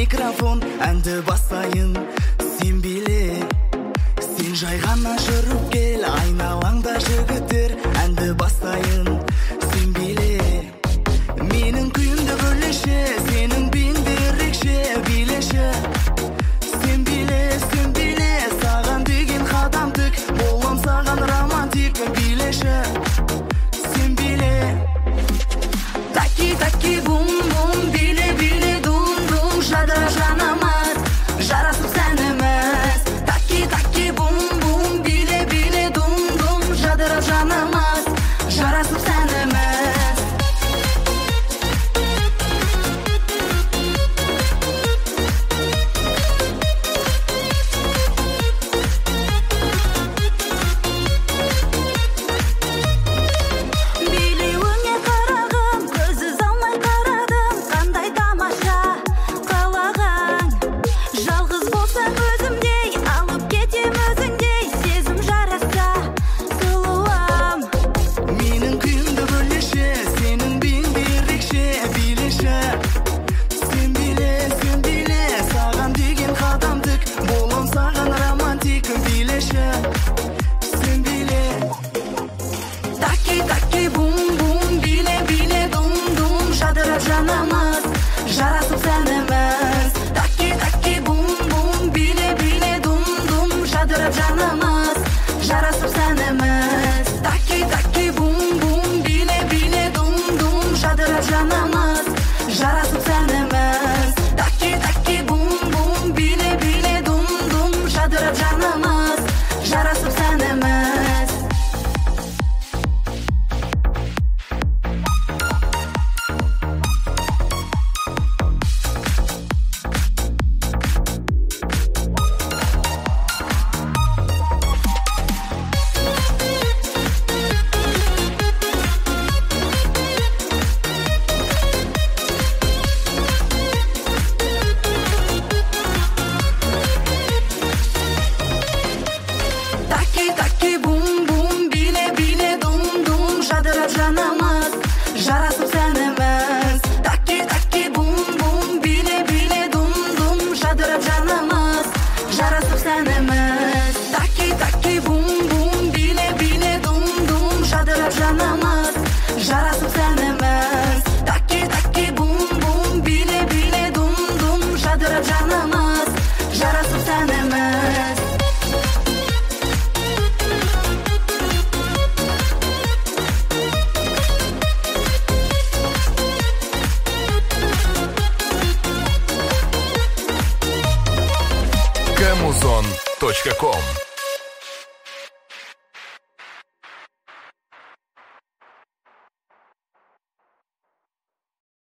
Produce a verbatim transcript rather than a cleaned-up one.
микрофон, әнді басайын, сен биле. Сен жай ғана жүріп кел, айналаңда жігіттер, әнді басайын, сен биле. Менің күйімді бөлеші, сенің биіңді ерекше, билеші. Сен биле, сен биле, саған деген қадамдық, болам саған романтик, билеші. Сен биле. Таки, таки, бум, бум, биле, биле, дум, дум, жадыра жанамыз, жарасып сәніміз. Таки, таки, бум, бум, биле, биле, дум, дум, жадыра жанамыз, жарасып сәніміз. камузон точка ком